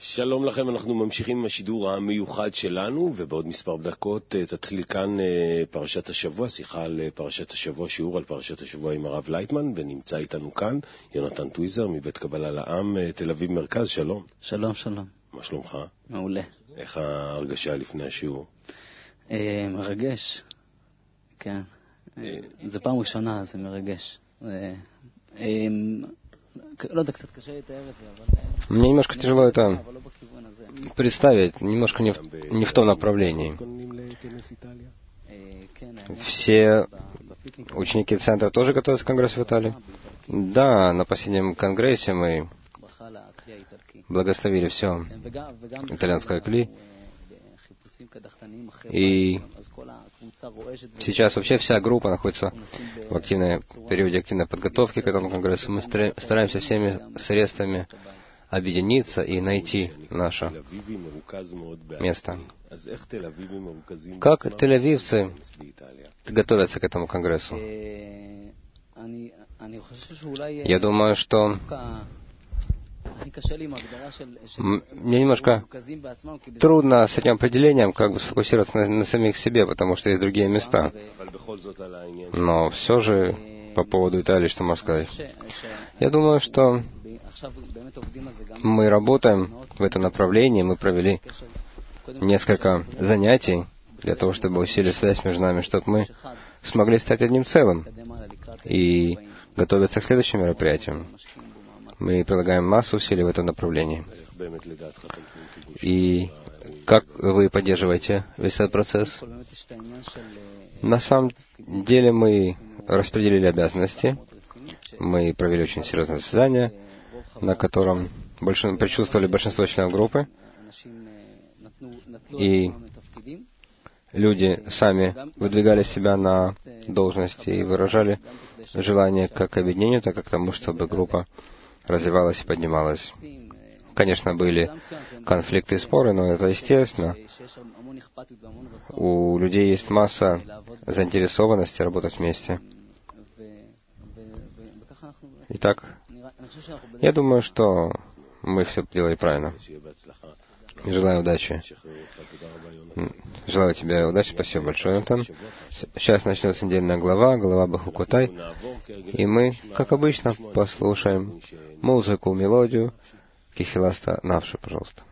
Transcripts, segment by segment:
שלום לכם, אנחנו ממשיכים עם השידור המיוחד שלנו, ובעוד מספר דקות תתחיל כאן פרשת השבוע, שיחה על פרשת השבוע, שיעור על פרשת השבוע עם הרב לייטמן, ונמצא איתנו כאן יונתן טוויזר מבית קבלה לעם, תל אביב מרכז. שלום. שלום, שלום. מה שלומך? מעולה. איך ההרגשה לפני השיעור? מרגש. כן. זה פעם ראשונה, זה מרגש. לא יודע, קצת קשה לתאר את זה, אבל... Мне немножко тяжело это представить, немножко не в том направлении. Все ученики центра тоже готовятся к конгрессу в Италии? Да, на последнем конгрессе мы благословили все итальянское кли. И сейчас вообще вся группа находится в периоде активной подготовки к этому конгрессу. Мы стараемся всеми средствами объединиться и найти наше место. Как тель-авивцы готовятся к этому конгрессу? Я думаю, что мне немножко трудно с этим определением как бы сфокусироваться на самих себе, потому что есть другие места. Но все же по поводу Италии, что можно сказать? Я думаю, что мы работаем в этом направлении, мы провели несколько занятий для того, чтобы усилить связь между нами, чтобы мы смогли стать одним целым и готовиться к следующим мероприятиям. Мы прилагаем массу усилий в этом направлении. И как вы поддерживаете весь этот процесс? На самом деле мы распределили обязанности. Мы провели очень серьезное заседание, на котором присутствовали большинство членов группы. И люди сами выдвигали себя на должности и выражали желание как к объединению, так и к тому, чтобы группа развивалась и поднималась. Конечно, были конфликты и споры, но это естественно. У людей есть масса заинтересованности работать вместе. Итак, я думаю, что мы все делали правильно. Желаю удачи. Желаю тебе удачи. Спасибо большое, Антон. Сейчас начнется недельная глава Бахукотай. И мы, как обычно, послушаем музыку, мелодию Кихиласта Навши, пожалуйста.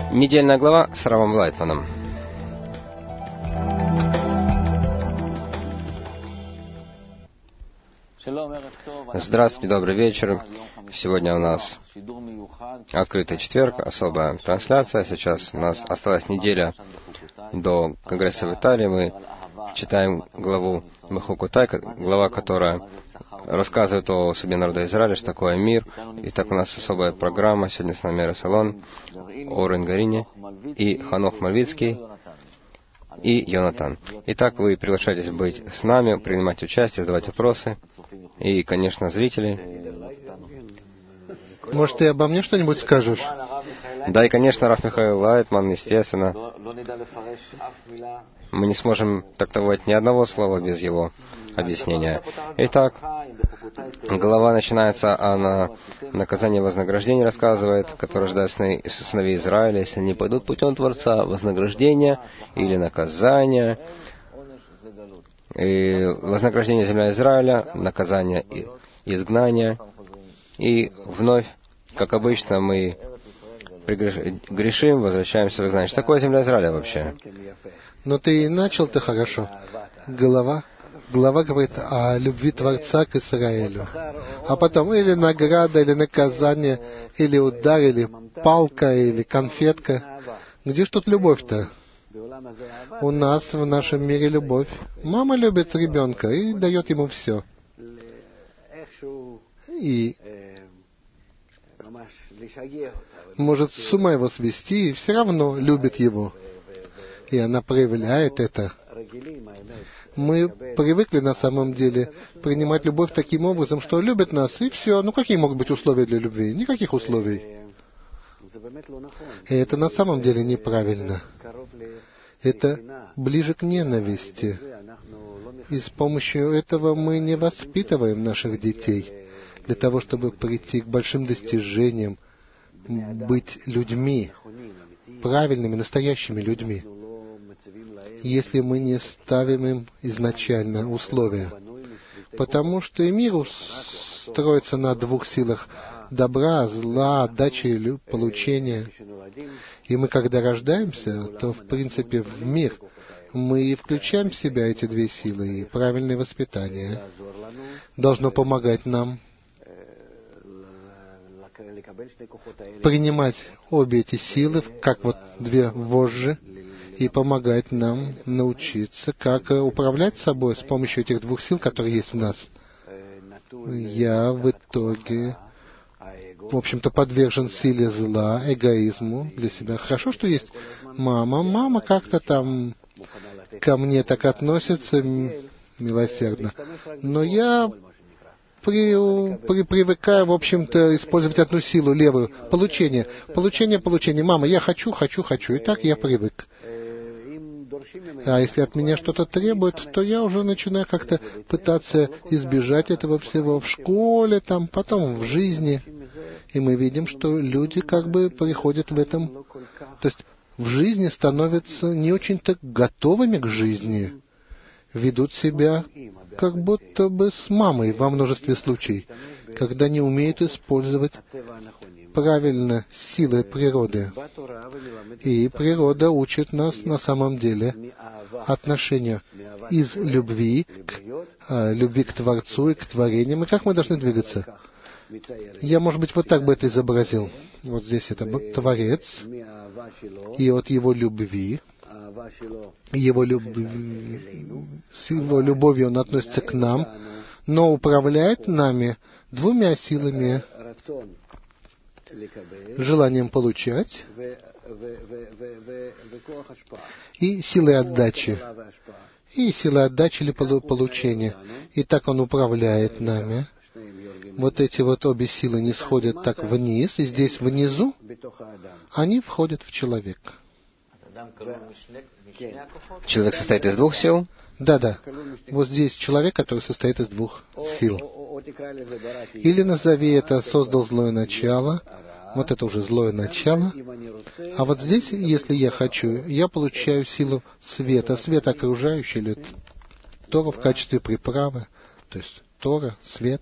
Недельная глава с Равом Лайтманом. Здравствуйте, добрый вечер. Сегодня у нас открытый четверг, особая трансляция. Сейчас у нас осталась неделя до Конгресса в Италии. Мы читаем главу Мехукутай, глава, которая рассказывает о судьбе народа Израиля, что такое мир. Итак, у нас особая программа. Сегодня с нами Салон, Орен Гарини и Ханох Мальвицкий и Йонатан. Итак, вы приглашаетесь быть с нами, принимать участие, задавать вопросы. И, конечно, зрители. Может, ты обо мне что-нибудь скажешь? Да, и, конечно, Рав Михаил Лайтман, естественно. Мы не сможем трактовать ни одного слова без его объяснения. Итак, глава начинается, она наказание и вознаграждение рассказывает, которое ждет сыновей Израиля, если они пойдут путем Творца, вознаграждение или наказание. И вознаграждение земля Израиля, наказание и изгнание. И вновь, как обычно, мы грешим, возвращаемся в изгнание. Что такое земля Израиля вообще? Но ты начал-то хорошо. Глава говорит о любви Творца к Израилю. А потом или награда, или наказание, или удар, или палка, или конфетка. Где ж тут любовь-то? У нас в нашем мире любовь. Мама любит ребенка и дает ему все. И может с ума его свести, и все равно любит его. И она проявляет это. Мы привыкли на самом деле принимать любовь таким образом, что любят нас, и все. Ну какие могут быть условия для любви? Никаких условий. И это на самом деле неправильно. Это ближе к ненависти. И с помощью этого мы не воспитываем наших детей для того, чтобы прийти к большим достижениям, быть людьми, правильными, настоящими людьми, если мы не ставим им изначально условия. Потому что и мир строится на двух силах: добра, зла, отдачи и получения. И мы, когда рождаемся, то, в принципе, в мир мы включаем в себя эти две силы, и правильное воспитание должно помогать нам принимать обе эти силы, как вот две вожжи, и помогать нам научиться, как управлять собой с помощью этих двух сил, которые есть в нас. Я в итоге, в общем-то, подвержен силе зла, эгоизму для себя. Хорошо, что есть мама. Мама как-то там ко мне так относится милосердно. Но я привыкаю, в общем-то, использовать одну силу, левую. Получение. Мама, я хочу. И так я привык. А если от меня что-то требуют, то я уже начинаю как-то пытаться избежать этого всего в школе, там, потом в жизни. И мы видим, что люди как бы приходят в этом, то есть в жизни становятся не очень-то готовыми к жизни, ведут себя как будто бы с мамой во множестве случаев, когда не умеют использовать правильно силы природы. И природа учит нас на самом деле отношению из любви к Творцу и к творениям, и как мы должны двигаться. Я, может быть, вот так бы это изобразил. Вот здесь это Творец, и от его любви, с его любовью он относится к нам, но управляет нами двумя силами: желанием получать и силой отдачи. И силой отдачи или получения. И так он управляет нами. Вот эти вот обе силы не сходят так вниз, и здесь внизу они входят в человека. Человек состоит из двух сил? Да. Вот здесь человек, который состоит из двух сил. Или назови это «создал злое начало». Вот это уже злое начало. А вот здесь, если я хочу, я получаю силу света. Свет окружающий, или Тору в качестве приправы. То есть Тора, свет.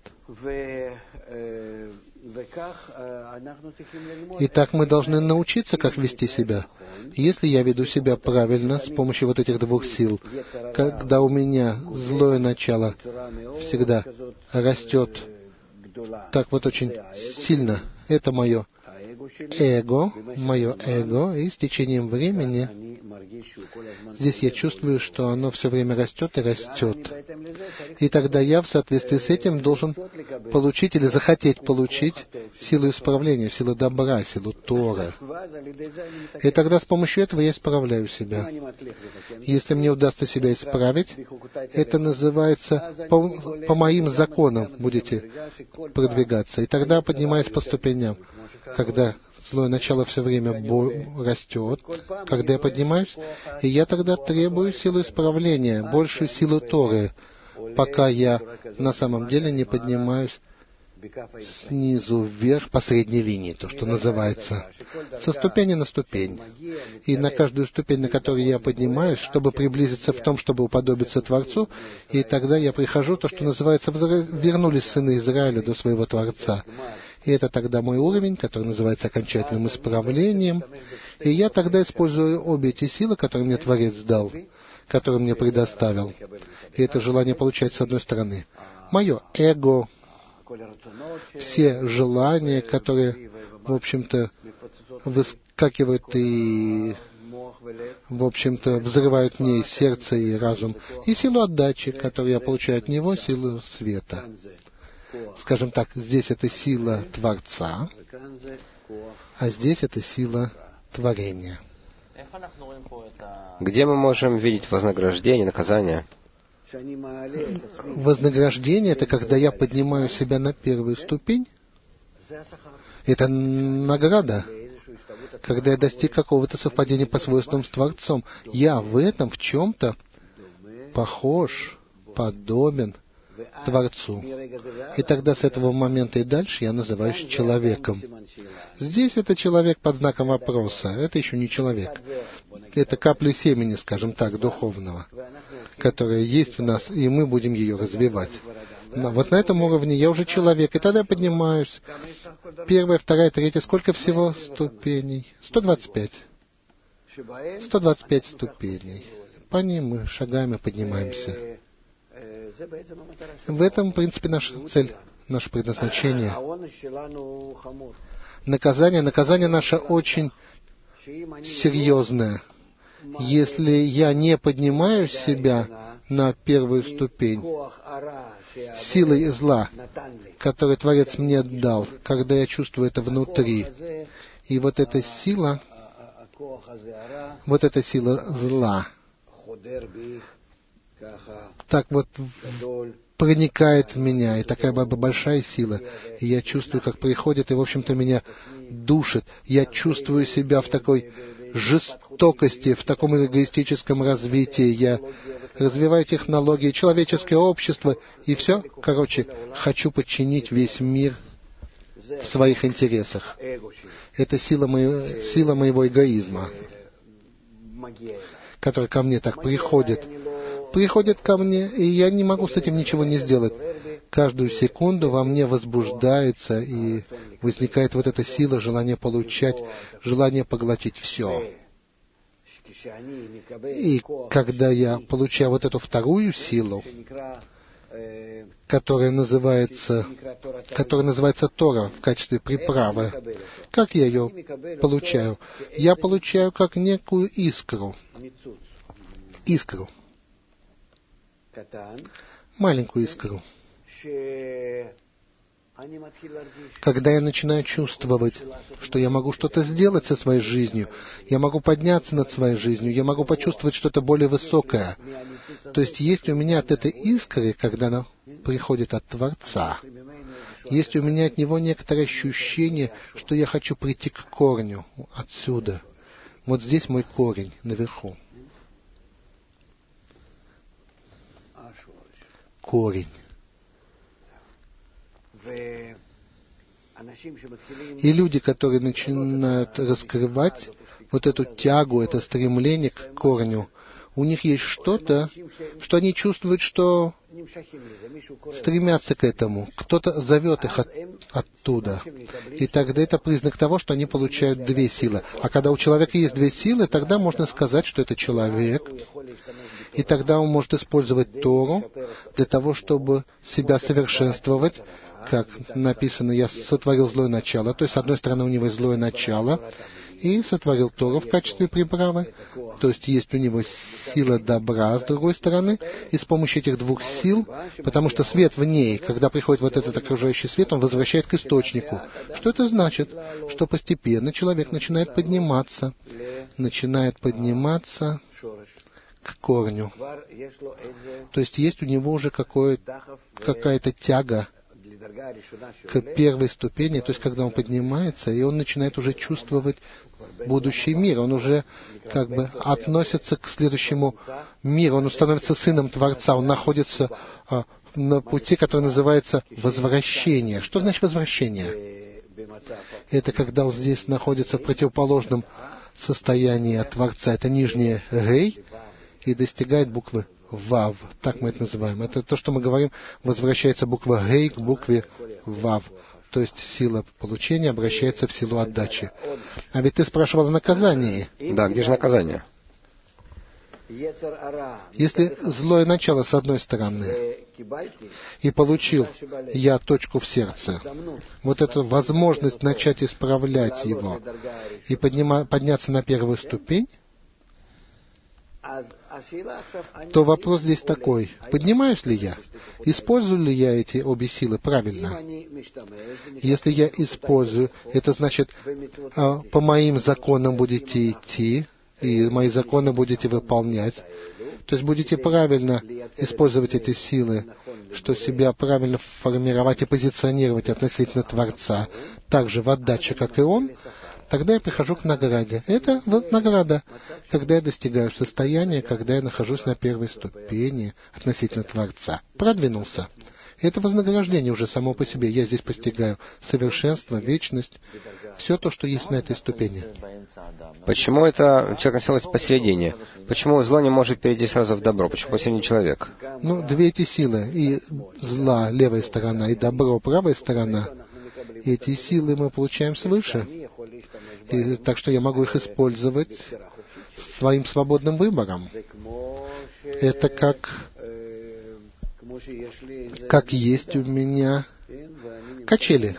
И так мы должны научиться, как вести себя. Если я веду себя правильно с помощью вот этих двух сил, когда у меня злое начало всегда растет так вот очень сильно, это мое эго, и с течением времени здесь я чувствую, что оно все время растет и растет. И тогда я в соответствии с этим должен получить или захотеть получить силу исправления, силу добра, силу Торы. И тогда с помощью этого я исправляю себя. Если мне удастся себя исправить, это называется по моим законам будете продвигаться. И тогда поднимаюсь по ступеням. Когда злое начало все время растет, когда я поднимаюсь, и я тогда требую силу исправления, большую силу Торы, пока я на самом деле не поднимаюсь снизу вверх по средней линии, то, что называется, со ступени на ступень. И на каждую ступень, на которой я поднимаюсь, чтобы приблизиться в том, чтобы уподобиться Творцу, и тогда я прихожу, то, что называется, вернулись сыны Израиля до своего Творца. И это тогда мой уровень, который называется окончательным исправлением. И я тогда использую обе эти силы, которые мне Творец дал, которые мне предоставил. И это желание получать с одной стороны мое эго, все желания, которые, в общем-то, выскакивают и, в общем-то, взрывают мне и сердце, и разум, и силу отдачи, которую я получаю от него, силу света. Скажем так, здесь это сила Творца, а здесь это сила творения. Где мы можем видеть вознаграждение, наказание? Вознаграждение — это когда я поднимаю себя на первую ступень. Это награда. Когда я достиг какого-то совпадения по свойствам с Творцом, я в этом в чем-то похож, подобен Творцу. И тогда с этого момента и дальше я называюсь человеком. Здесь это человек под знаком вопроса. Это еще не человек. Это капли семени, скажем так, духовного, которая есть в нас, и мы будем ее развивать. Но вот на этом уровне я уже человек, и тогда я поднимаюсь. Первая, вторая, третья. Сколько всего ступеней? 125. 125 ступеней. По ним мы шагаем и поднимаемся. В этом, в принципе, наша цель, наше предназначение. Наказание наше очень серьезное. Если я не поднимаю себя на первую ступень силой зла, которую Творец мне дал, когда я чувствую это внутри, и вот эта сила зла, так вот проникает в меня, и такая большая сила. И я чувствую, как приходит, и, в общем-то, меня душит. Я чувствую себя в такой жестокости, в таком эгоистическом развитии. Я развиваю технологии, человеческое общество, и все, хочу подчинить весь мир в своих интересах. Это сила моего эгоизма, которая ко мне так приходит ко мне, и я не могу с этим ничего не сделать. Каждую секунду во мне возбуждается и возникает вот эта сила, желание получать, желание поглотить все. И когда я получаю вот эту вторую силу, которая называется Тора в качестве приправы, как я ее получаю? Я получаю как некую искру. Маленькую искру. Когда я начинаю чувствовать, что я могу что-то сделать со своей жизнью, я могу подняться над своей жизнью, я могу почувствовать что-то более высокое. То есть есть у меня от этой искры, когда она приходит от Творца, есть у меня от него некоторое ощущение, что я хочу прийти к корню отсюда. Вот здесь мой корень, наверху. Корень. И люди, которые начинают раскрывать вот эту тягу, это стремление к корню, у них есть что-то, что они чувствуют, что стремятся к этому. Кто-то зовет их оттуда. И тогда это признак того, что они получают две силы. А когда у человека есть две силы, тогда можно сказать, что это человек. И тогда он может использовать Тору для того, чтобы себя совершенствовать. Как написано, я сотворил злое начало. То есть, с одной стороны, у него есть злое начало, и сотворил Тору в качестве приправы. То есть есть у него сила добра, с другой стороны, и с помощью этих двух сил, потому что свет в ней, когда приходит вот этот окружающий свет, он возвращает к источнику. Что это значит? Что постепенно человек начинает подниматься к корню. То есть есть у него уже какая-то тяга к первой ступени, то есть когда он поднимается, и он начинает уже чувствовать будущий мир, он уже как бы относится к следующему миру, он становится сыном Творца, он находится на пути, который называется возвращение. Что значит возвращение? Это когда он здесь находится в противоположном состоянии от Творца, это нижнее Гей, и достигает буквы Вав, так мы это называем. Это то, что мы говорим, возвращается буква Гей к букве Вав. То есть сила получения обращается в силу отдачи. А ведь ты спрашивал о наказании. Да, где же наказание? Если злое начало с одной стороны, и получил я точку в сердце, вот эту возможность начать исправлять его и подняться на первую ступень, то вопрос здесь такой: поднимаюсь ли я? Использую ли я эти обе силы правильно? Если я использую, это значит, по моим законам будете идти, и мои законы будете выполнять. То есть будете правильно использовать эти силы, что себя правильно формировать и позиционировать относительно Творца, так же в отдаче, как и Он. Тогда я прихожу к награде. Это вот награда, когда я достигаю состояния, когда я нахожусь на первой ступени относительно Творца. Продвинулся. Это вознаграждение уже само по себе. Я здесь постигаю совершенство, вечность, все то, что есть на этой ступени. Почему это человек находится посередине? Почему зло не может перейти сразу в добро? Почему посередине человек? Две эти силы, и зла левая сторона, и добро правая сторона, эти силы мы получаем свыше. И, так что я могу их использовать своим свободным выбором. Это как есть у меня качели.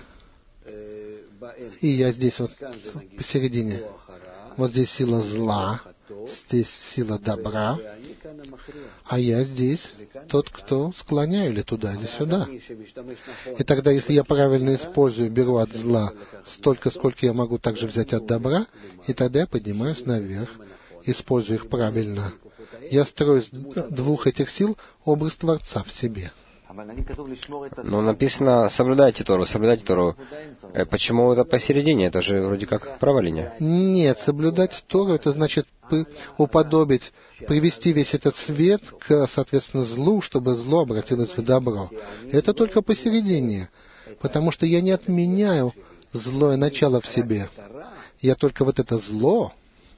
И я здесь вот посередине. Вот здесь сила зла, здесь сила добра, а я здесь тот, кто склоняю или туда, или сюда. И тогда, если я правильно использую, беру от зла столько, сколько я могу также взять от добра, и тогда я поднимаюсь наверх, использую их правильно. Я строю из двух этих сил образ Творца в себе. Но написано «соблюдайте Тору». Почему это посередине? Это же вроде как права линия. Нет, соблюдать Тору, это значит уподобить, привести весь этот свет к, соответственно, злу, чтобы зло обратилось в добро. Это только посередине, потому что я не отменяю злое начало в себе. Я только вот это зло,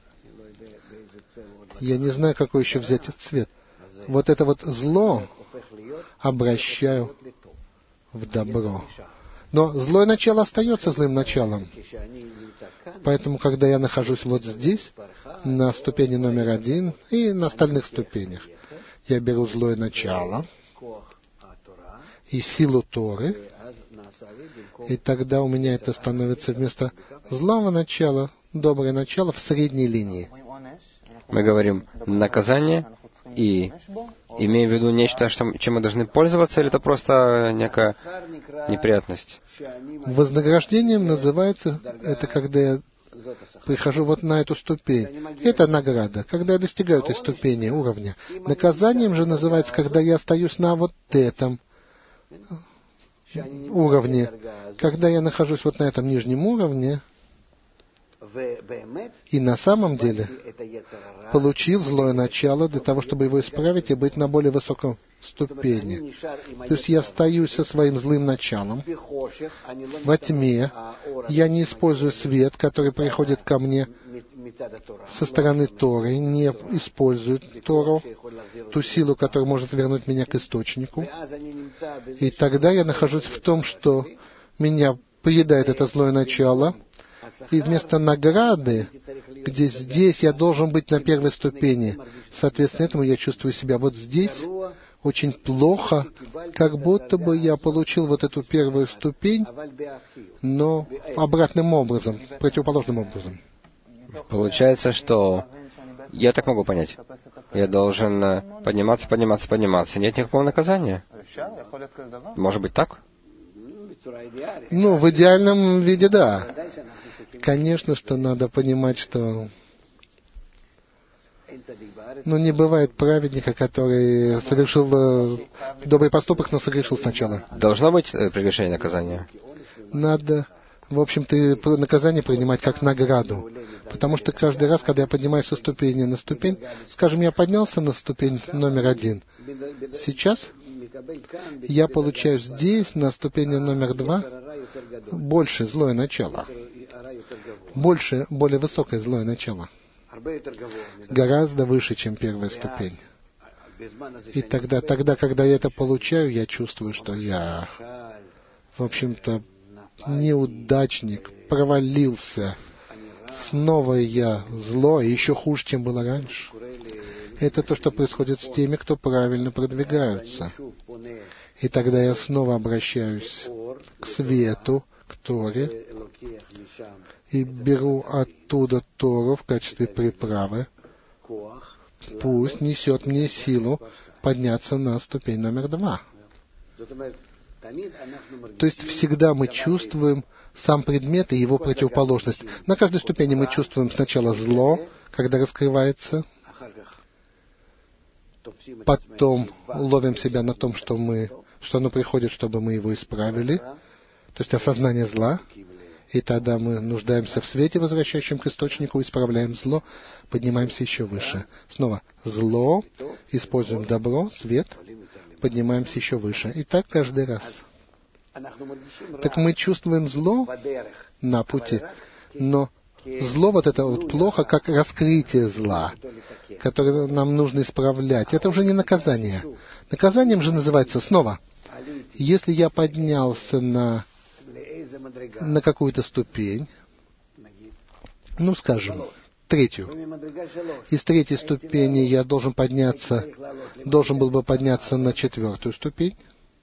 я не знаю, какой еще взять цвет, вот это вот зло обращаю в добро. Но злое начало остается злым началом. Поэтому, когда я нахожусь вот здесь, на ступени номер 1 и на остальных ступенях, я беру злое начало и силу Торы, и тогда у меня это становится вместо злого начала, доброе начало в средней линии. Мы говорим наказание и имеем в виду нечто, чем мы должны пользоваться, или это просто некая неприятность? Вознаграждением называется это, когда я прихожу вот на эту ступень. Это награда, когда я достигаю этой ступени, уровня. Наказанием же называется, когда я остаюсь на вот этом уровне. Когда я нахожусь вот на этом нижнем уровне, И на самом деле получил злое начало для того, чтобы его исправить и быть на более высоком ступени. То есть я остаюсь со своим злым началом во тьме, я не использую свет, который приходит ко мне со стороны Торы, не использую Тору, ту силу, которая может вернуть меня к источнику. И тогда я нахожусь в том, что меня поедает это злое начало, и вместо награды, где здесь я должен быть на первой ступени, соответственно, этому я чувствую себя вот здесь очень плохо, как будто бы я получил вот эту первую ступень, но обратным образом, противоположным образом. Получается, что я так могу понять. Я должен подниматься, подниматься, подниматься. Нет никакого наказания. Может быть так? Ну, в идеальном виде, да. Конечно, что надо понимать, что не бывает праведника, который совершил добрый поступок, но согрешил сначала. Должно быть прегрешение наказания? Надо, в общем-то, наказание принимать как награду. Потому что каждый раз, когда я поднимаюсь со ступени на ступень, скажем, я поднялся на ступень номер 1. Сейчас я получаю здесь, на ступени номер 2, больше злое начало. Более высокое злое начало. Гораздо выше, чем первая ступень. И тогда, когда я это получаю, я чувствую, что я, в общем-то, неудачник, провалился. Снова я зло, и еще хуже, чем было раньше. Это то, что происходит с теми, кто правильно продвигаются. И тогда я снова обращаюсь к свету, к Торе, и беру оттуда Тору в качестве приправы. Пусть несет мне силу подняться на ступень номер 2. То есть всегда мы чувствуем сам предмет и его противоположность. На каждой ступени мы чувствуем сначала зло, когда раскрывается, потом ловим себя на том, что оно приходит, чтобы мы его исправили, то есть осознание зла, и тогда мы нуждаемся в свете, возвращающем к источнику, исправляем зло, поднимаемся еще выше. Снова зло, используем добро, свет, поднимаемся еще выше. И так каждый раз. Так мы чувствуем зло на пути, но зло вот это вот плохо, как раскрытие зла, которое нам нужно исправлять. Это уже не наказание. Наказанием же называется снова, если я поднялся на какую-то ступень, скажем, 3-ю. Из 3-й ступени я должен был бы подняться на 4-ю ступень.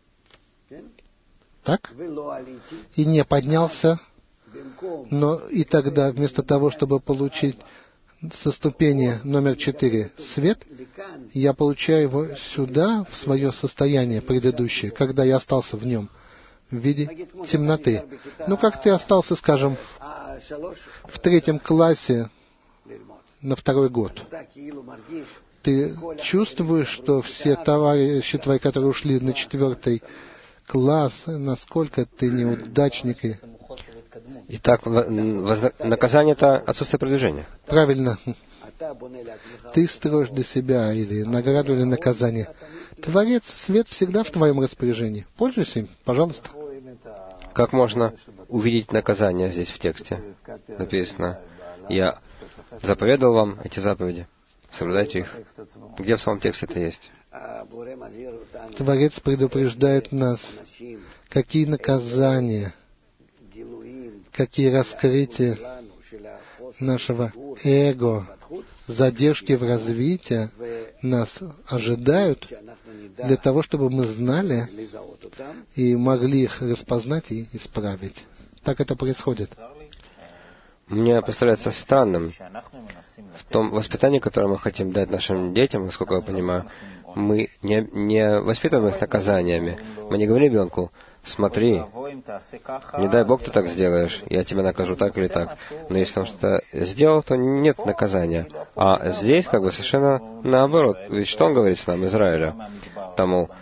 Так? И не поднялся, но и тогда вместо того, чтобы получить со ступени номер 4 свет, я получаю его сюда, в свое состояние предыдущее, когда я остался в нем, в виде темноты. Как ты остался, скажем, в 3 классе на 2-й год. Ты чувствуешь, что все товарищи твои, которые ушли на 4-й класс, насколько ты неудачник. Итак, наказание — это отсутствие продвижения. Правильно. Ты строишь для себя или награду, или наказание. Творец, свет всегда в твоем распоряжении. Пользуйся им, пожалуйста. Как можно увидеть наказание здесь в тексте? Написано: «Я заповедал вам эти заповеди, соблюдайте их». Где в самом тексте это есть? Творец предупреждает нас, какие наказания, какие раскрытия нашего эго, задержки в развитии нас ожидают для того, чтобы мы знали и могли их распознать и исправить. Так это происходит. Мне представляется странным в том воспитании, которое мы хотим дать нашим детям, насколько я понимаю, мы не воспитываем их наказаниями. Мы не говорим ребенку: смотри, не дай Бог ты так сделаешь, я тебя накажу так или так. Но если он что-то сделал, то нет наказания. А здесь совершенно наоборот. Ведь что он говорит с нам, Израиля? Тому: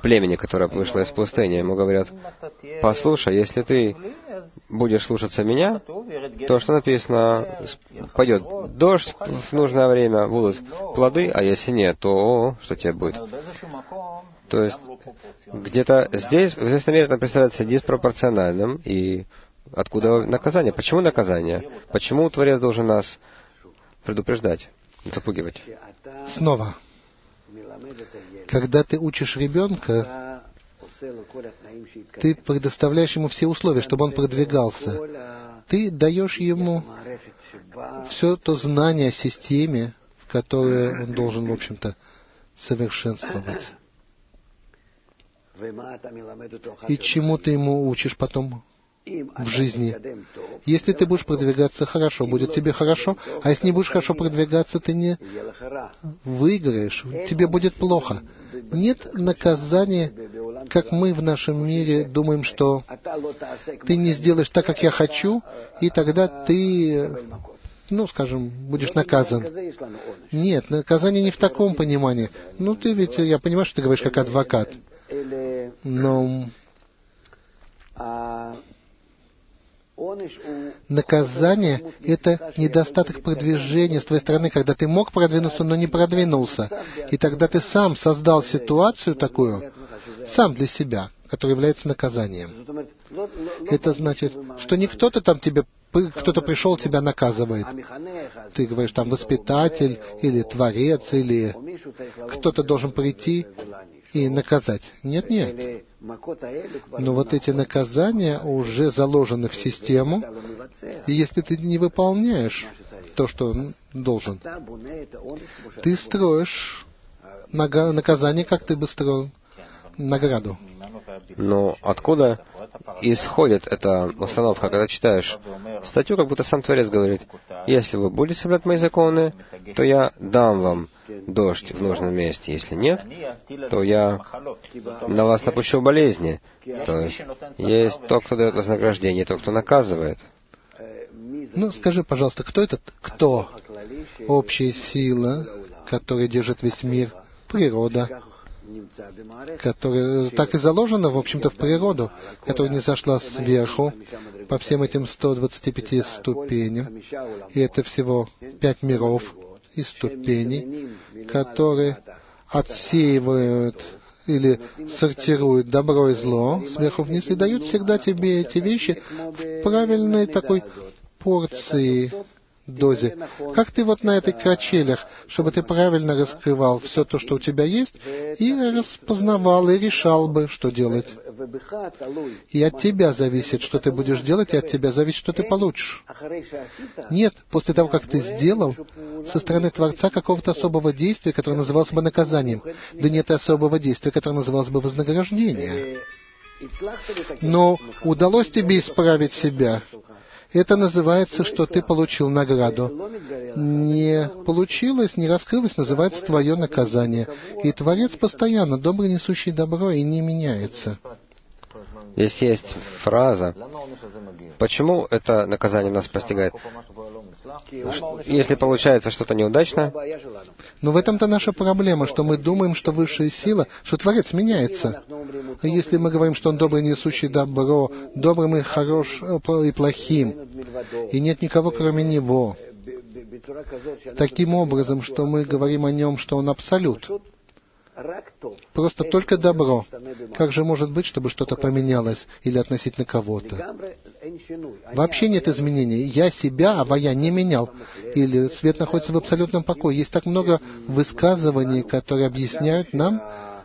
племени, которое вышло из пустыни. Ему говорят: послушай, если ты будешь слушаться меня, то, что написано, пойдет дождь в нужное время, будут плоды, а если нет, то что тебе будет? То есть, где-то здесь, в известной мере, это представляется диспропорциональным, и откуда наказание? Почему наказание? Почему Творец должен нас предупреждать, запугивать? Снова. Когда ты учишь ребенка, ты предоставляешь ему все условия, чтобы он продвигался. Ты даешь ему все то знание о системе, в которой он должен, в общем-то, совершенствовать. И чему ты ему учишь потом в жизни? Если ты будешь продвигаться хорошо, будет тебе хорошо, а если не будешь хорошо продвигаться, ты не выиграешь, тебе будет плохо. Нет наказания, как мы в нашем мире думаем, что ты не сделаешь так, как я хочу, и тогда ты, скажем, будешь наказан. Нет, наказание не в таком понимании. Ты ведь, я понимаю, что ты говоришь как адвокат, но наказание — это недостаток продвижения с твоей стороны, когда ты мог продвинуться, но не продвинулся. И тогда ты сам создал ситуацию такую, сам для себя, которая является наказанием. Это значит, что не кто-то там кто-то пришел, тебя наказывает. Ты говоришь, там, воспитатель, или творец, или кто-то должен прийти и наказать. Нет. Но вот эти наказания уже заложены в систему, и если ты не выполняешь то, что должен, ты строишь наказание, как ты бы строил награду. Но откуда исходит эта установка, когда читаешь статью, как будто сам Творец говорит: если вы будете соблюдать мои законы, то я дам вам дождь в нужном месте. Если нет, то я на вас напущу болезни. То есть тот, кто дает вознаграждение, тот, кто наказывает. Скажи, пожалуйста, кто этот кто? Общая сила, которая держит весь мир, природа, которая так и заложена, в общем-то, в природу, которая не зашла сверху по всем этим 125 ступеням. И это всего 5 миров и ступеней, которые отсеивают или сортируют добро и зло сверху вниз и дают всегда тебе эти вещи в правильной такой порции, дозе. Как ты вот на этих качелях, чтобы ты правильно раскрывал все то, что у тебя есть, и распознавал, и решал бы, что делать. И от тебя зависит, что ты будешь делать, и от тебя зависит, что ты получишь. Нет, после того, как ты сделал, со стороны Творца какого-то особого действия, которое называлось бы наказанием. Да нет особого действия, которое называлось бы вознаграждением. Но удалось тебе исправить себя. Это называется, что ты получил награду. Не получилось, не раскрылось, называется твое наказание. И Творец постоянно добрый, несущий добро, и не меняется. Здесь есть фраза: почему это наказание нас постигает? Если получается что-то неудачно. Но в этом-то наша проблема, что мы думаем, что высшая сила, что Творец меняется. А если мы говорим, что Он добрый, несущий добро, добрым и хорош и плохим, и нет никого, кроме Него, таким образом, что мы говорим о Нем, что Он абсолют, просто только добро. Как же может быть, чтобы что-то поменялось или относительно кого-то? Вообще нет изменений. Я себя, авая, не менял. Или свет находится в абсолютном покое. Есть так много высказываний, которые объясняют нам,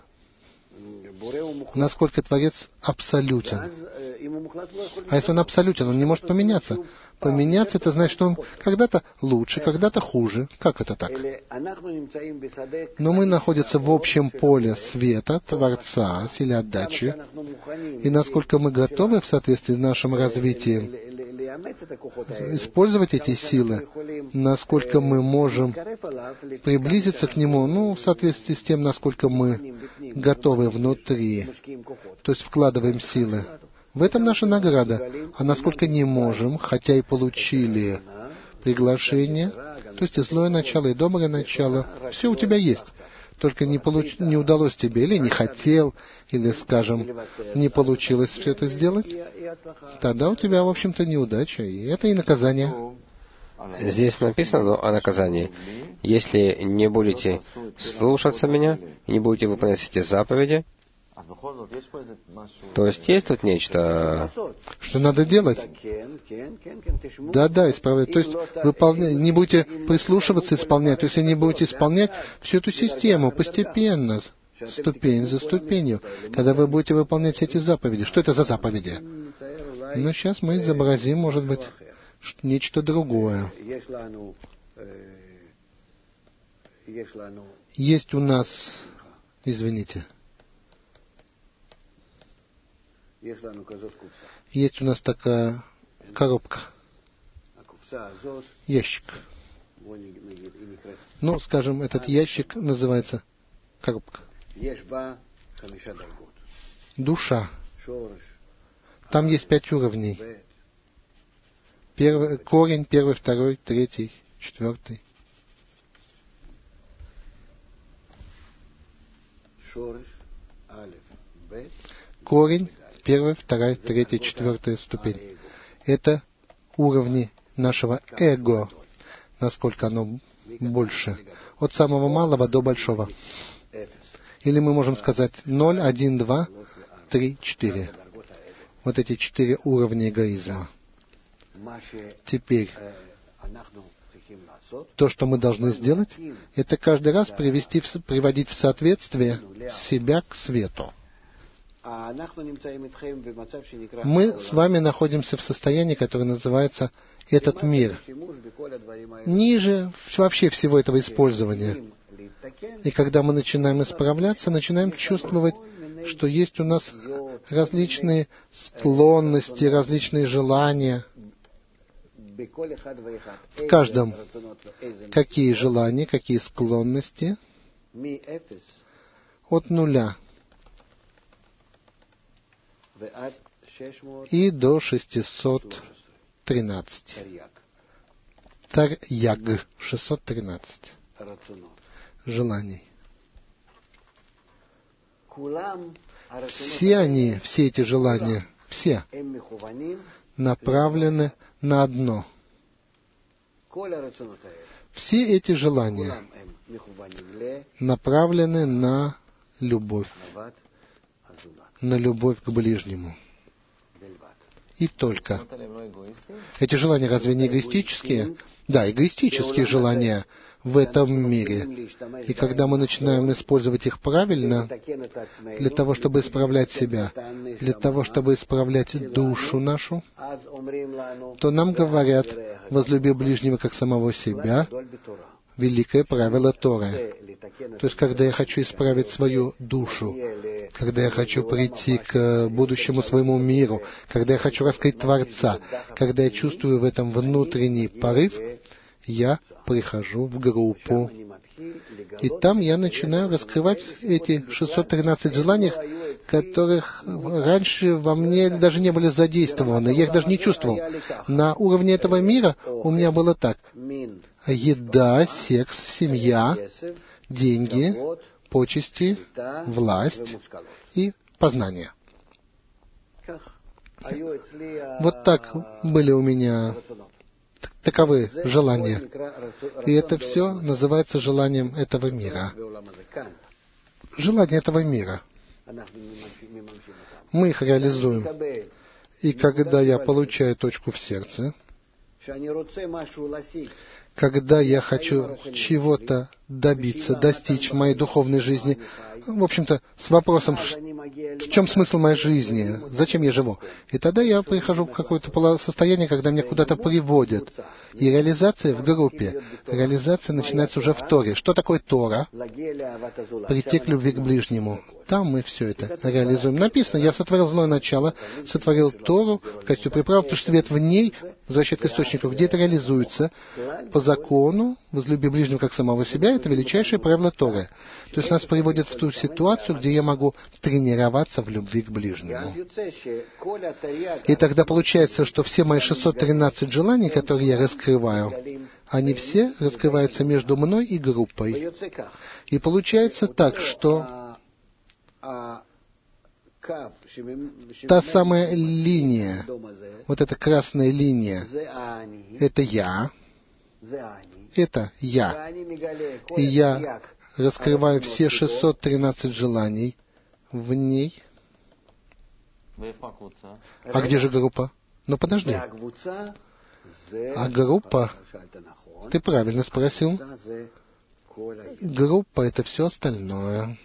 насколько Творец абсолютен. А если Он абсолютен, Он не может поменяться. Поменяться — это значит, что Он когда-то лучше, когда-то хуже. Как это так? Но мы находимся в общем поле света, Творца, силе отдачи. И насколько мы готовы в соответствии с нашим развитием использовать эти силы, насколько мы можем приблизиться к Нему, в соответствии с тем, насколько мы готовы внутри, то есть вкладываем силы. В этом наша награда. А насколько не можем, хотя и получили приглашение, то есть и злое начало, и доброе начало, все у тебя есть. только не удалось тебе, или не хотел, или, скажем, не получилось все это сделать, тогда у тебя, в общем-то, неудача, и это и наказание. Здесь написано о наказании. Если не будете слушаться меня и не будете выполнять эти заповеди, то есть тут нечто... Что надо делать? Да, исправлять. То есть не будете прислушиваться, исполнять. То есть если не будете исполнять всю эту систему постепенно, ступень за ступенью, когда вы будете выполнять эти заповеди. Что это за заповеди? Ну, сейчас мы изобразим, может быть, нечто другое. Есть у нас... Извините. Есть у нас такая коробка, ящик. Ну, скажем, этот ящик называется коробка. Душа. Там есть 5 уровней. Корень, 1, 2, 3, 4. Корень, 1, 2, 3, 4 ступень. Это уровни нашего эго, насколько оно больше. От самого малого до большого. Или мы можем сказать 0, 1, 2, 3, 4. Вот эти 4 уровня эгоизма. Теперь, то, что мы должны сделать, это каждый раз приводить в соответствие себя к свету. Мы с вами находимся в состоянии, которое называется «этот мир». Ниже вообще всего этого использования. И когда мы начинаем исправляться, начинаем чувствовать, что есть у нас различные склонности, различные желания. В каждом какие желания, какие склонности от 0 и до 613. Тарьяг 613 желаний. Все эти желания, все направлены на одно. Все эти желания направлены на любовь к ближнему. И только. Эти желания разве не эгоистические? Да, эгоистические желания в этом мире. И когда мы начинаем использовать их правильно, для того, чтобы исправлять себя, для того, чтобы исправлять душу нашу, то нам говорят: возлюби ближнего как самого себя, великое правило Торы. То есть, когда я хочу исправить свою душу, когда я хочу прийти к будущему своему миру, когда я хочу раскрыть Творца, когда я чувствую в этом внутренний порыв, я прихожу в группу. И там я начинаю раскрывать эти 613 желаний, которых раньше во мне даже не были задействованы. Я их даже не чувствовал. На уровне этого мира у меня было так: еда, секс, семья, деньги, почести, власть и познание. Вот так были у меня таковы желания. И это все называется желанием этого мира. Желание этого мира. Мы их реализуем. И когда я получаю точку в сердце, когда я хочу чего-то добиться, достичь в моей духовной жизни, в общем-то, с вопросом, в чем смысл моей жизни, зачем я живу. И тогда я прихожу в какое-то состояние, когда меня куда-то приводят. И реализация в группе. Реализация начинается уже в Торе. Что такое Тора? Прийти к любви к ближнему. Там мы все это реализуем. Написано: я сотворил злое начало, сотворил Тору в качестве приправы, потому что свет в ней возвращает к источнику. Где это реализуется? По закону, возлюби ближнего как самого себя, это величайшее правило Торы. То есть нас приводит в ту ситуацию, где я могу тренироваться в любви к ближнему. И тогда получается, что все мои 613 желаний, которые я раскрываю, они все раскрываются между мной и группой. И получается так, что та самая линия, вот эта красная линия, это я, и я раскрываю все 613 желаний в ней. А где же группа? Ну подожди. А группа, ты правильно спросил, группа — это все остальное.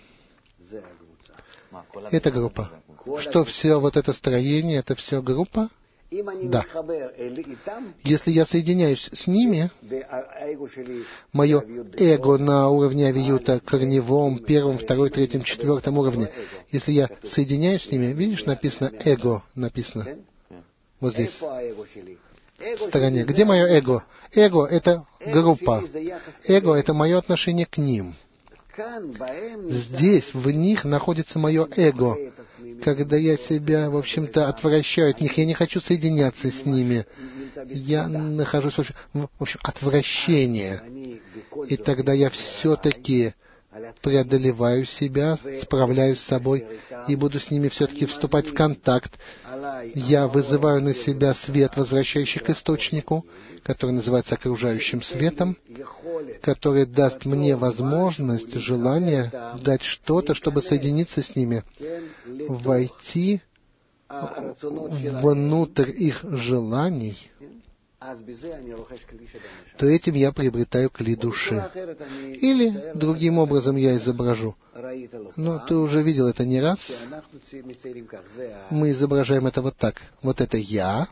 Это группа. Что все вот это строение, это все группа? Да. Если я соединяюсь с ними, мое эго на уровне авиюта, корневом, первом, второй, третьем, четвертом уровне, если я соединяюсь с ними, видишь, написано эго, написано вот здесь, в стороне. Где мое эго? Эго — это группа. Эго — это мое отношение к ним. Здесь, в них, находится мое эго. Когда я себя, в общем-то, отвращаю от них, я не хочу соединяться с ними. Я нахожусь, в общем, отвращение. И тогда я все-таки преодолеваю себя, справляюсь с собой и буду с ними все-таки вступать в контакт. Я вызываю на себя свет, возвращающий к источнику, который называется окружающим светом, который даст мне возможность, желание дать что-то, чтобы соединиться с ними, войти внутрь их желаний, то этим я приобретаю кли души. Или другим образом я изображу. Но ты уже видел это не раз. Мы изображаем это вот так. Вот это я,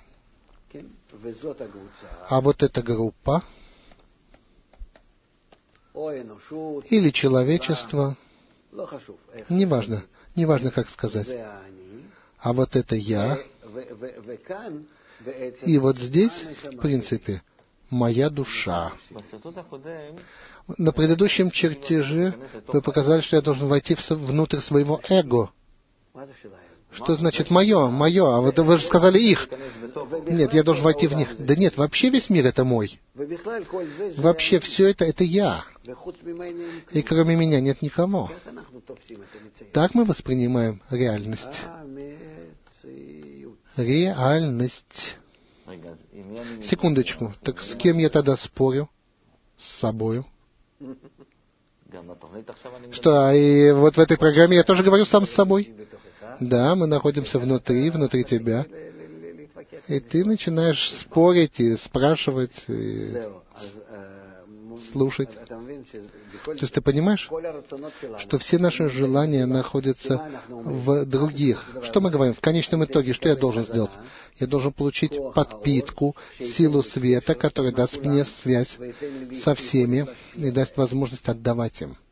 а вот эта группа, или человечество, неважно, как сказать. А вот это я, и вот здесь, в принципе, моя душа. На предыдущем чертеже вы показали, что я должен войти внутрь своего эго. Что значит мое? А вот вы же сказали их. Нет, я должен войти в них. Да нет, вообще весь мир — это мой. Вообще все это я. И кроме меня нет никого. Так мы воспринимаем реальность. Реальность. Секундочку. Так с кем я тогда спорю? С собою. Что, и вот в этой программе я тоже говорю сам с собой? Да, мы находимся внутри тебя. И ты начинаешь спорить и спрашивать, и слушать. То есть ты понимаешь, что все наши желания находятся в других. Что мы говорим? В конечном итоге, что я должен сделать? Я должен получить подпитку, силу света, которая даст мне связь со всеми и даст возможность отдавать им.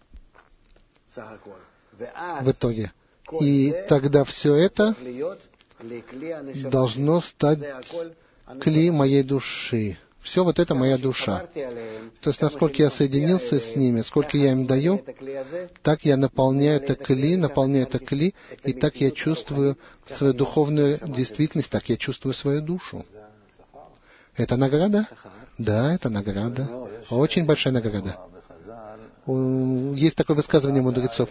В итоге. И тогда все это должно стать кли моей души. Все вот это моя душа. То есть, насколько я соединился с ними, сколько я им даю, так я наполняю это кли, и так я чувствую свою духовную действительность, так я чувствую свою душу. Это награда? Да, это награда. Очень большая награда. Есть такое высказывание мудрецов.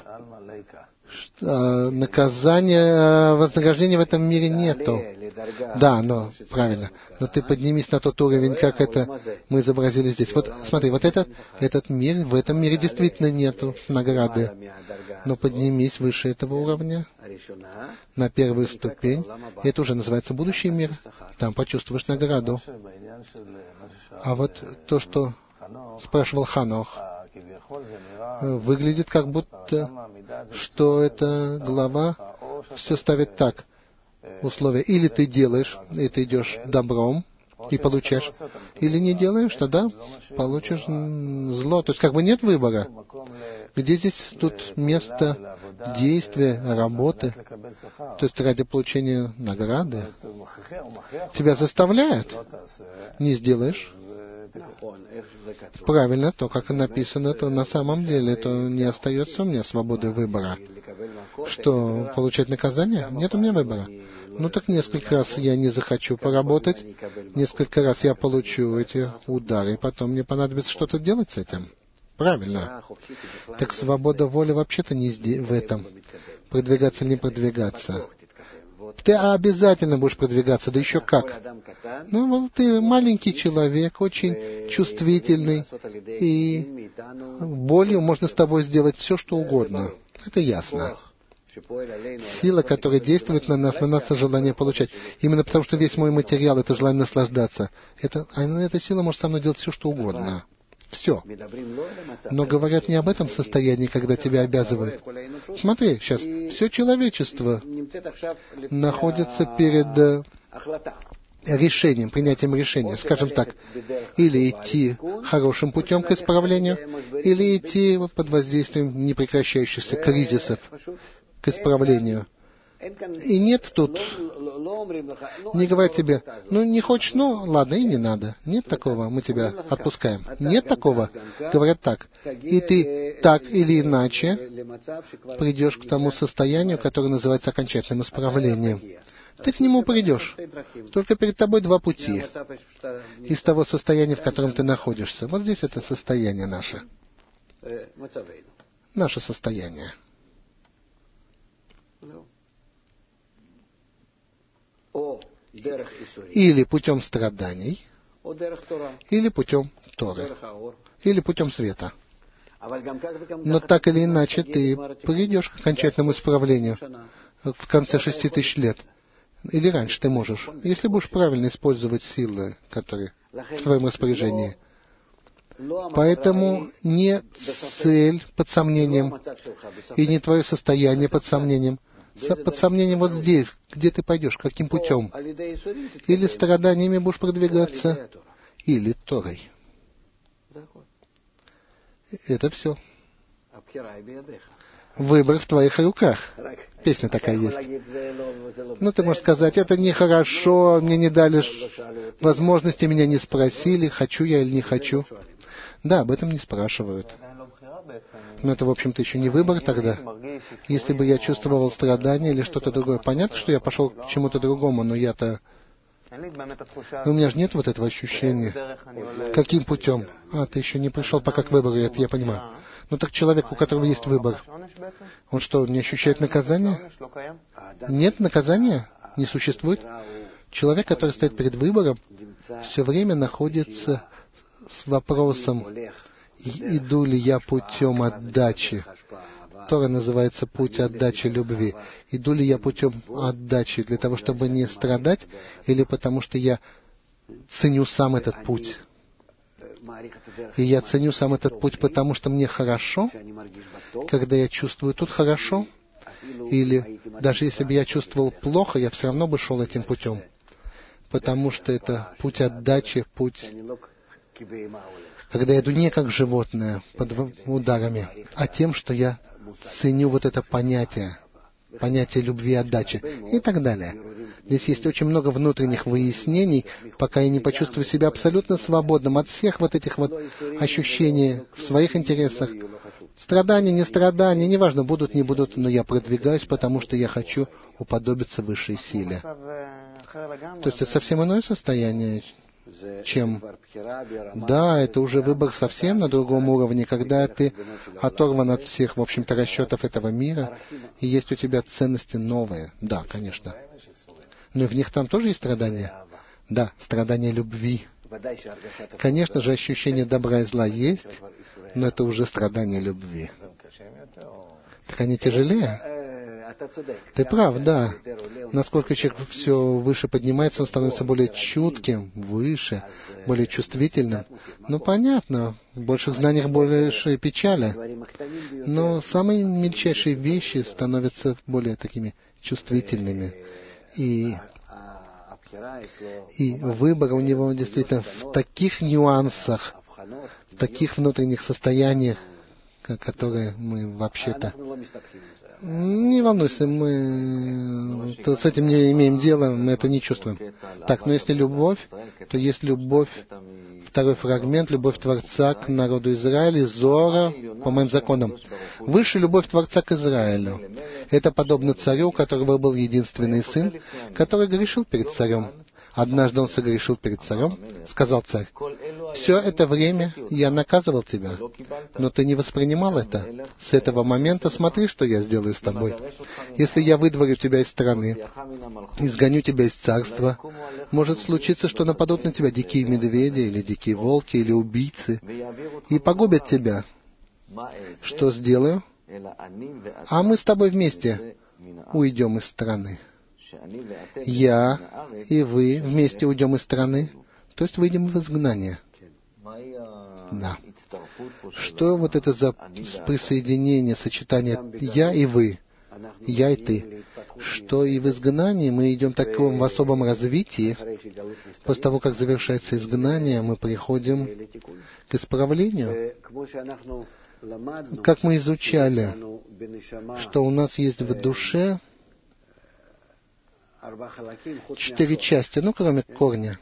Наказания, вознаграждения в этом мире нету. Да, но правильно. Но ты поднимись на тот уровень, как это мы изобразили здесь. Вот смотри, вот этот мир, в этом мире действительно нету награды. Но поднимись выше этого уровня, на первую ступень. Это уже называется будущий мир. Там почувствуешь награду. А вот то, что спрашивал Ханох, выглядит как будто, что эта глава все ставит так. Условия. Или ты делаешь, и ты идешь добром, и получаешь. Или не делаешь, тогда получишь зло. То есть как бы нет выбора. Где здесь тут место действия, работы? То есть ради получения награды. Тебя заставляют. Не сделаешь. Правильно, то, как написано, то на самом деле то не остается у меня свободы выбора. Что, получать наказание? Нет у меня выбора. Ну так несколько раз я не захочу поработать, несколько раз я получу эти удары, и потом мне понадобится что-то делать с этим. Правильно. Так свобода воли вообще-то не в этом. Продвигаться или не продвигаться. Ты обязательно будешь продвигаться, да еще как. Ну, ты маленький человек, очень чувствительный, и болью можно с тобой сделать все, что угодно. Это ясно. Сила, которая действует на нас желание получать. Именно потому, что весь мой материал — это желание наслаждаться. Эта сила может со мной делать все, что угодно. Все. Но говорят не об этом состоянии, когда тебя обязывают. Смотри, сейчас все человечество находится перед решением, принятием решения, скажем так, или идти хорошим путем к исправлению, или идти под воздействием непрекращающихся кризисов к исправлению. И нет тут, не говорят тебе, ну не хочешь, ну ладно, и не надо. Нет такого, мы тебя отпускаем. Нет такого, говорят так. И ты так или иначе придешь к тому состоянию, которое называется окончательным исправлением. Ты к нему придешь. Только перед тобой два пути. Из того состояния, в котором ты находишься. Вот здесь это состояние наше. Наше состояние. Или путем страданий, или путем Торы, или путем света. Но так или иначе ты придешь к окончательному исправлению в конце 6000 лет. Или раньше ты можешь, если будешь правильно использовать силы, которые в твоем распоряжении. Поэтому не цель под сомнением, и не твое состояние под сомнением. Под сомнением вот здесь, где ты пойдешь, каким путем. Или страданиями будешь продвигаться, или Торой. Это все. Выбор в твоих руках. Песня такая есть. Ну, ты можешь сказать, это нехорошо, мне не дали возможности, меня не спросили, хочу я или не хочу. Да, об этом не спрашивают. Но это, в общем-то, еще не выбор тогда. Если бы я чувствовал страдания или что-то другое, понятно, что я пошел к чему-то другому, но я-то... Но у меня же нет вот этого ощущения. Каким путем? Ты еще не пришел пока к выбору, это я понимаю. Ну так человек, у которого есть выбор, он что, не ощущает наказания? Нет наказания? Не существует? Человек, который стоит перед выбором, все время находится с вопросом, иду ли я путем отдачи. Тора называется путь отдачи любви. Иду ли я путем отдачи для того, чтобы не страдать, или потому что я ценю сам этот путь? И я ценю сам этот путь, потому что мне хорошо, когда я чувствую тут хорошо, или даже если бы я чувствовал плохо, я все равно бы шел этим путем, потому что это путь отдачи, путь, когда я иду не как животное под ударами, а тем, что я ценю вот это понятие любви и отдачи и так далее. Здесь есть очень много внутренних выяснений, пока я не почувствую себя абсолютно свободным от всех вот этих вот ощущений в своих интересах. Страдания, не страдания, неважно, будут, не будут, но я продвигаюсь, потому что я хочу уподобиться высшей силе. То есть это совсем иное состояние, чем... Да, это уже выбор совсем на другом уровне, когда ты оторван от всех, в общем-то, расчетов этого мира, и есть у тебя ценности новые. Да, конечно. Но в них там тоже есть страдания? Да, страдания любви. Конечно же, ощущение добра и зла есть, но это уже страдания любви. Так они тяжелее? Ты прав, да. Насколько человек все выше поднимается, он становится более чутким, выше, более чувствительным. Ну, понятно, в больших знаниях больше печали. Но самые мельчайшие вещи становятся более такими чувствительными. И выбор у него действительно в таких нюансах, в таких внутренних состояниях, которые мы вообще-то... Не волнуйся, мы с этим не имеем дела, мы это не чувствуем. Так, но если любовь, то есть любовь, второй фрагмент, любовь Творца к народу Израиля, Зора, по моим законам. Выше любовь Творца к Израилю. Это подобно царю, у которого был единственный сын, который грешил перед царем. Однажды он согрешил перед царем, сказал царь: «Все это время я наказывал тебя, но ты не воспринимал это. С этого момента смотри, что я сделаю с тобой. Если я выдворю тебя из страны, изгоню тебя из царства, может случиться, что нападут на тебя дикие медведи, или дикие волки, или убийцы, и погубят тебя. Что сделаю? А мы с тобой вместе уйдем из страны. Я и вы вместе уйдем из страны, то есть выйдем в изгнание». Да. Что вот это за присоединение, сочетание «я» и «вы», «я» и «ты», что и в изгнании мы идем в таком в особом развитии. После того, как завершается изгнание, мы приходим к исправлению. Как мы изучали, что у нас есть в душе 4 части, кроме корня.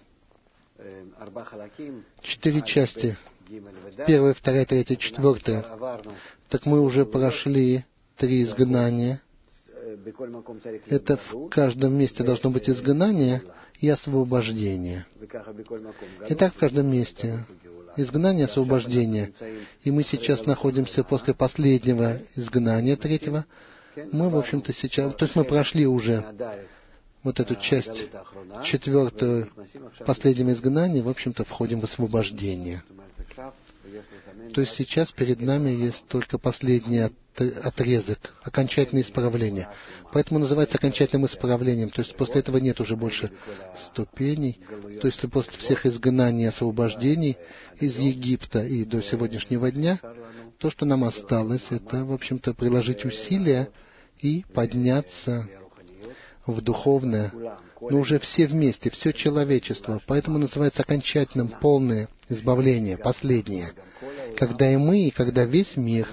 4 части. 1, 2, 3, 4. Так мы уже прошли 3 изгнания. Это в каждом месте должно быть изгнание и освобождение. Итак, в каждом месте изгнание, освобождение. И мы сейчас находимся после последнего изгнания, 3-го. Мы, в общем-то, сейчас... То есть мы прошли уже вот эту часть, 4-ю, в последнем изгнании, в общем-то, входим в освобождение. То есть сейчас перед нами есть только последний отрезок, окончательное исправление. Поэтому называется окончательным исправлением. То есть после этого нет уже больше ступеней. То есть после всех изгнаний и освобождений из Египта и до сегодняшнего дня, то, что нам осталось, это, в общем-то, приложить усилия и подняться в духовное, но уже все вместе, все человечество. Поэтому называется окончательным полное избавление, последнее. Когда и мы, и когда весь мир,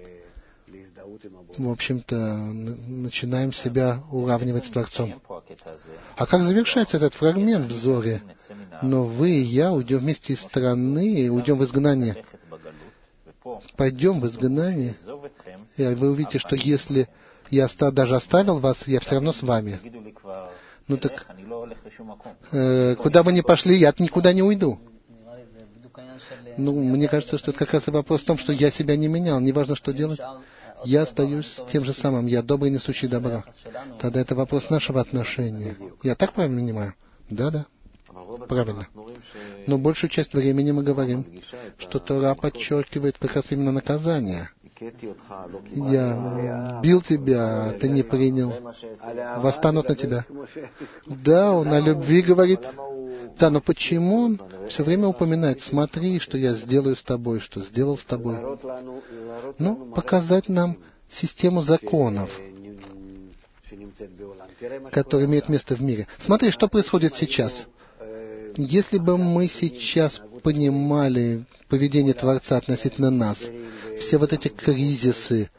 в общем-то, начинаем себя уравнивать с Творцом. А как завершается этот фрагмент в Зоре? Но вы и я уйдем вместе из страны, уйдем в изгнание. Пойдем в изгнание. И вы увидите, что если я даже оставил вас, я все равно с вами. Так, куда бы ни пошли, я никуда не уйду. Мне кажется, что это как раз и вопрос в том, что я себя не менял. Неважно, что делать, я остаюсь тем же самым. Я добрый, несущий добро. Тогда это вопрос нашего отношения. Я так правильно понимаю? Да. Правильно. Но большую часть времени мы говорим, что Тора подчеркивает как раз именно наказание. Я бил тебя, ты не принял. Восстанут на тебя. Да, он о любви говорит. Да, но почему он все время упоминает: смотри, что я сделаю с тобой, что сделал с тобой? Показать нам систему законов, которые имеют место в мире. Смотри, что происходит сейчас. Если бы мы сейчас понимали поведение Творца относительно нас, все вот эти кризисы,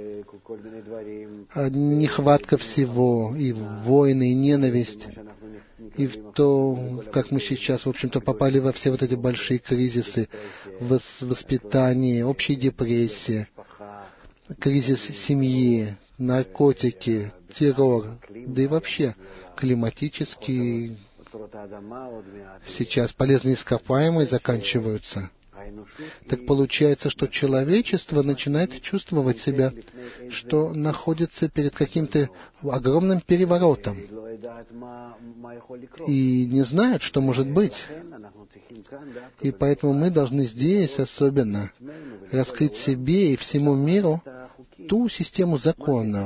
нехватка всего, и войны, и ненависть, и в то, как мы сейчас, в общем-то, попали во все вот эти большие кризисы в воспитании, общей депрессии, кризис семьи, наркотики, террор, да и вообще климатический. Сейчас полезные ископаемые заканчиваются. Так получается, что человечество начинает чувствовать себя, что находится перед каким-то огромным переворотом и не знает, что может быть. И поэтому мы должны здесь особенно раскрыть себе и всему миру ту систему законов.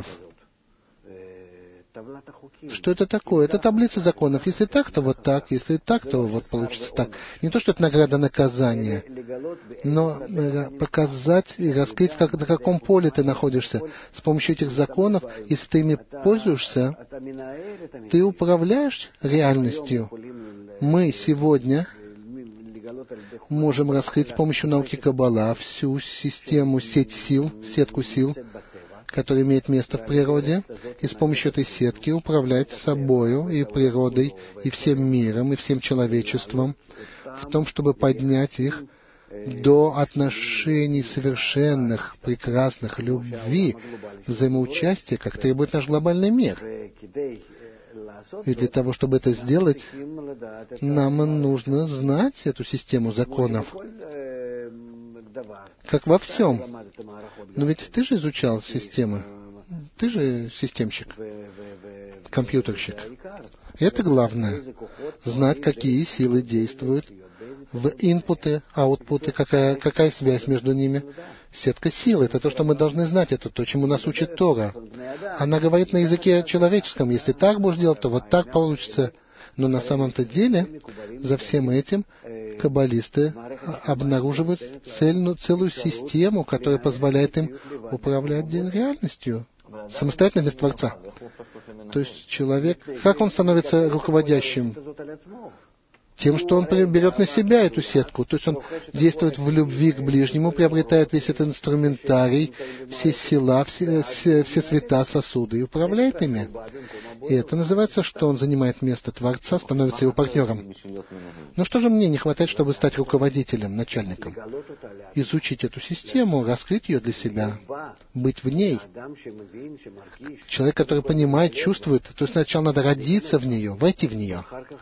Что это такое? Это таблица законов. Если так, то вот так. Если так, то вот получится так. Не то, что это награда-наказание, но показать и раскрыть, на каком поле ты находишься. С помощью этих законов, если ты ими пользуешься, ты управляешь реальностью. Мы сегодня можем раскрыть с помощью науки Каббала всю систему, сетку сил, которая имеет место в природе, и с помощью этой сетки управлять собою и природой, и всем миром, и всем человечеством, в том, чтобы поднять их до отношений совершенных, прекрасных, любви, взаимоучастия, как требует наш глобальный мир. И для того, чтобы это сделать, нам нужно знать эту систему законов, как во всем. Но ведь ты же изучал системы, ты же системщик, компьютерщик. Это главное, знать, какие силы действуют в инпуты, аутпуты, какая связь между ними. Сетка сил — это то, что мы должны знать, это то, чему нас учит Тора. Она говорит на языке человеческом, если так будешь делать, то вот так получится. Но на самом-то деле, за всем этим, каббалисты обнаруживают целую систему, которая позволяет им управлять реальностью самостоятельно без Творца. То есть человек, как он становится руководящим? Тем, что он берет на себя эту сетку. То есть он действует в любви к ближнему, приобретает весь этот инструментарий, все сила, все света, сосуды и управляет ими. И это называется, что он занимает место Творца, становится его партнером. Но что же мне не хватает, чтобы стать руководителем, начальником? Изучить эту систему, раскрыть ее для себя, быть в ней. Человек, который понимает, чувствует, то есть сначала надо родиться в нее, войти в нее,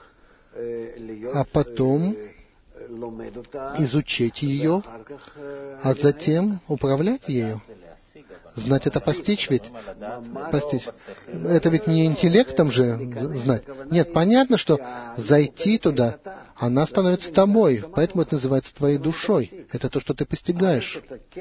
а потом изучить ее, а затем управлять ею. Знать это постичь ведь? Постичь. Это ведь не интеллектом же знать. Нет, понятно, что зайти туда, она становится тобой, поэтому это называется твоей душой. Это то, что ты постигаешь.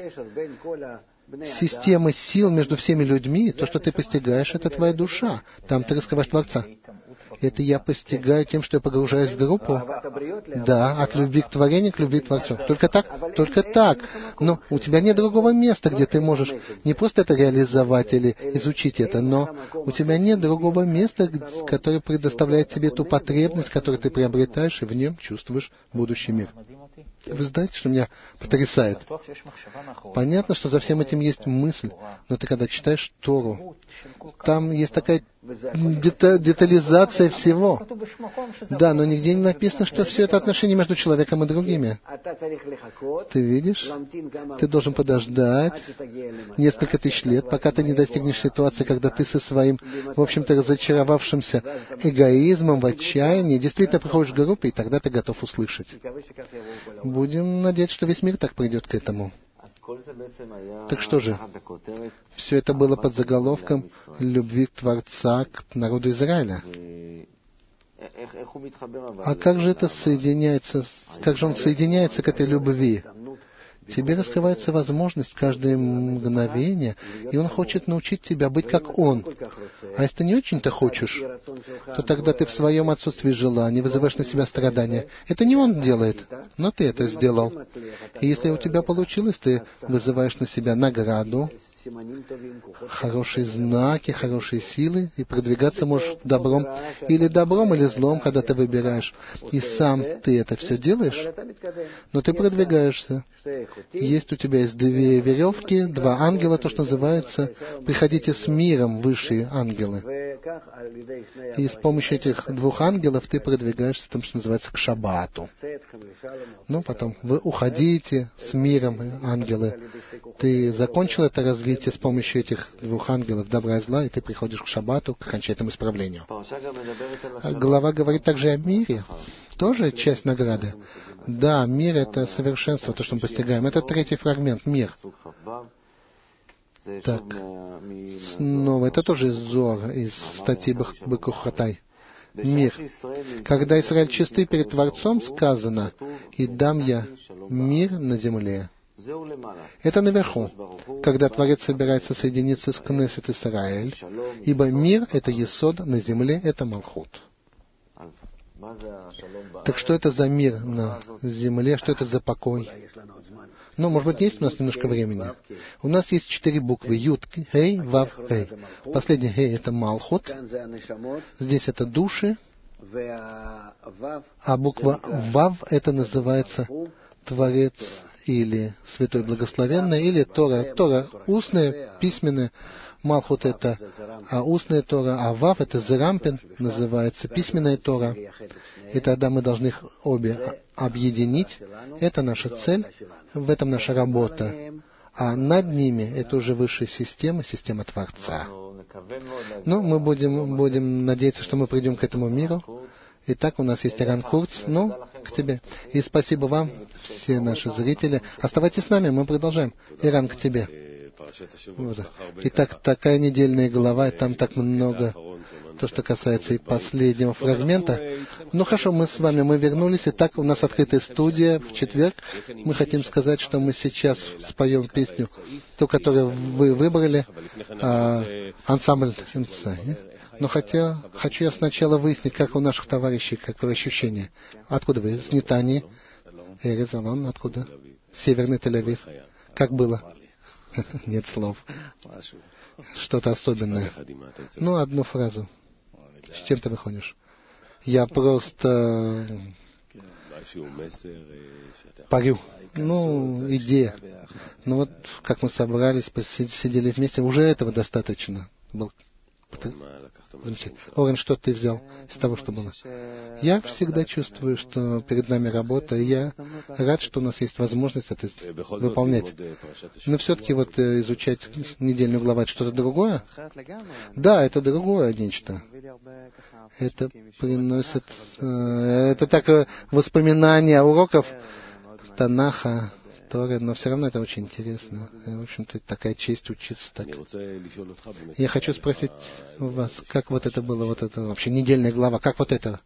Система сил между всеми людьми, то, что ты постигаешь, это твоя душа. Там ты раскрываешь Творца. Это я постигаю тем, что я погружаюсь в группу. Да, от любви к творению к любви к Творцу. Только так, только так. Но у тебя нет другого места, где ты можешь не просто это реализовать или изучить это, но у тебя нет другого места, которое предоставляет тебе ту потребность, которую ты приобретаешь, и в нем чувствуешь будущий мир. Вы знаете, что меня потрясает? Понятно, что за всем этим есть мысль, но ты когда читаешь Тору, там есть такая детализация всего. Да, но нигде не написано, что все это отношения между человеком и другими. Ты видишь? Ты должен подождать несколько тысяч лет, пока ты не достигнешь ситуации, когда ты со своим, в общем-то, разочаровавшимся эгоизмом в отчаянии действительно приходишь к группе, и тогда ты готов услышать. Будем надеяться, что весь мир так придет к этому. Так что же? Все это было под заголовком любви Творца к народу Израиля. А как же это соединяется, как же он соединяется к этой любви? Тебе раскрывается возможность каждое мгновение, и он хочет научить тебя быть как он. А если ты не очень-то хочешь, то тогда ты в своем отсутствии желания вызываешь на себя страдания. Это не он делает, но ты это сделал. И если у тебя получилось, ты вызываешь на себя награду, хорошие знаки, хорошие силы, и продвигаться можешь добром, или злом, когда ты выбираешь. И сам ты это все делаешь, но ты продвигаешься. Есть у тебя есть две веревки, два ангела, то, что называется, приходите с миром, высшие ангелы. И с помощью этих двух ангелов ты продвигаешься, тому, что называется, к шаббату. Ну, потом вы уходите с миром, ангелы. Ты закончил это развитие с помощью этих двух ангелов добра и зла, и ты приходишь к шаббату, к окончательному исправлению. Глава говорит также о мире. Тоже часть награды. Да, мир — это совершенство, то, что мы постигаем. Это третий фрагмент, мир. Так, снова, это тоже из Зоар, из статьи Бекухатай. Мир. Когда Израиль чистый перед Творцом, сказано, «И дам я мир на земле». Это наверху, когда Творец собирается соединиться с Кнессет Исраэль, ибо мир — это Есод, на земле — это Малхут. Так что это за мир на земле, что это за покой? Ну, может быть, есть у нас немножко времени. У нас есть 4 буквы. Юд, Хей, Вав, Хей. Последний Хей — это Малхут. Здесь это души. А буква Вав — это называется Творец или Святой Благословенный, или Тора. Тора устная, письменная, Малхут — это устная Тора, а Вав — это Зерампин, называется письменная Тора. И тогда мы должны их обе объединить. Это наша цель, в этом наша работа. А над ними это уже высшая система, система Творца. Но мы будем надеяться, что мы придем к этому миру. Итак, у нас есть Иран Курц. Ну, к тебе. И спасибо вам, все наши зрители. Оставайтесь с нами, мы продолжаем. Иран, к тебе. Вот. Итак, такая недельная глава, и там так много, то, что касается и последнего фрагмента. Ну хорошо, мы с вами, мы вернулись. Итак, у нас открытая студия в четверг. Мы хотим сказать, что мы сейчас споем песню, ту, которую вы выбрали, ансамбль МЦ. Но хочу я сначала выяснить, как у наших товарищей, какое ощущение. Откуда вы? С Нетании? Эрезалон, откуда? Северный Тель-Авив. Как было? Нет слов. Что-то особенное. Ну, одну фразу. С чем ты выходишь? Я просто парю. Ну, идея. Ну вот, как мы собрались, сидели вместе, уже этого достаточно. Замечательно. Орен, что ты взял из того, что было? Я всегда чувствую, что перед нами работа, и я рад, что у нас есть возможность это выполнять. Но все-таки вот изучать недельную главу — это что-то другое? Да, это другое нечто. Это приносит... Это так воспоминания уроков Танаха, Торы, но все равно это очень интересно. И, в общем-то, такая честь учиться так. Я хочу спросить у вас, как вот это было, вот это вообще недельная глава, как вот это?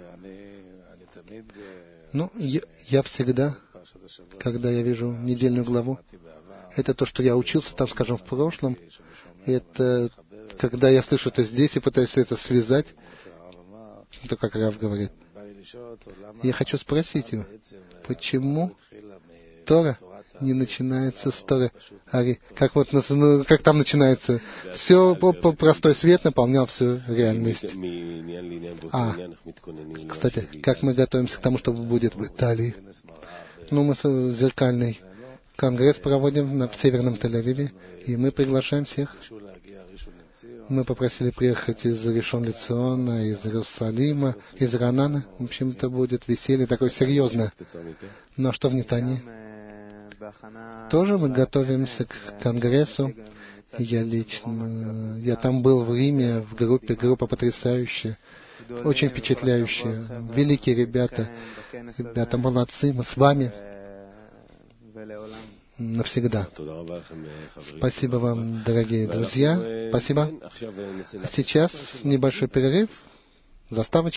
Ну, я всегда, когда я вижу недельную главу, это то, что я учился там, скажем, в прошлом, это когда я слышу это здесь и пытаюсь это связать, то, как Рав говорит. Я хочу спросить его, почему Тора не начинается с Торы Ари. Как там начинается? Все простой свет наполнял всю реальность. Кстати, как мы готовимся к тому, что будет в Италии? Ну, мы зеркальный конгресс проводим в Северном Тель-Авиве, и мы приглашаем всех. Мы попросили приехать из Ришон Лециона, из Иерусалима, из Ранана. В общем, это будет веселье такое серьезное. Ну а что в Нетании? Тоже мы готовимся к конгрессу. Я там был в Риме, в группа потрясающая, очень впечатляющая. Великие ребята молодцы, мы с вами навсегда. Спасибо вам, дорогие друзья. Спасибо. А сейчас небольшой перерыв. Заставочка.